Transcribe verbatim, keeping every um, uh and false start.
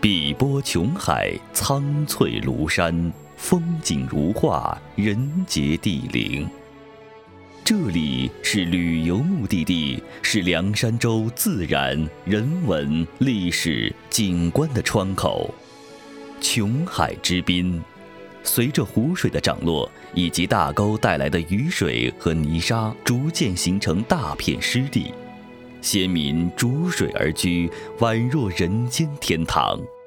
碧波琼海，苍翠庐山，风景如画，人杰地灵。这里是旅游目的地，是凉山州自然、人文、历史、景观的窗口。琼海之滨，随着湖水的涨落以及大沟带来的雨水和泥沙，逐渐形成大片湿地。先民逐水而居，宛若人间天堂。